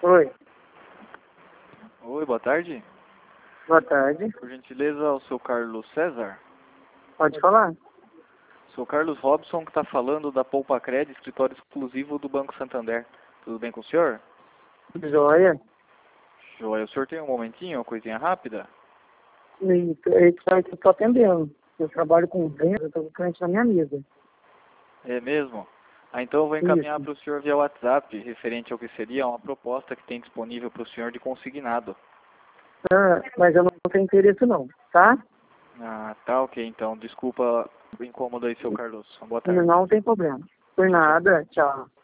Oi, Oi, boa tarde. boa tarde. Por gentileza, o seu Carlos César? Pode falar? Sou Carlos Robson, que está falando da Poupa Cred, escritório exclusivo do Banco Santander. Tudo bem com o senhor? Joia. Joia, o senhor tem um momentinho, uma coisinha rápida? E é que eu estou atendendo. Eu trabalho com venda, eu estou com cliente na minha mesa. É mesmo? Então eu vou encaminhar Isso. para o senhor via WhatsApp, referente ao que seria uma proposta que tem disponível para o senhor de consignado. Ah, mas eu não tenho interesse não, tá? Ah, tá ok, então. Desculpa o incômodo aí, seu Carlos. Boa tarde. Não tem problema. Por Tchau, tchau. nada, tchau.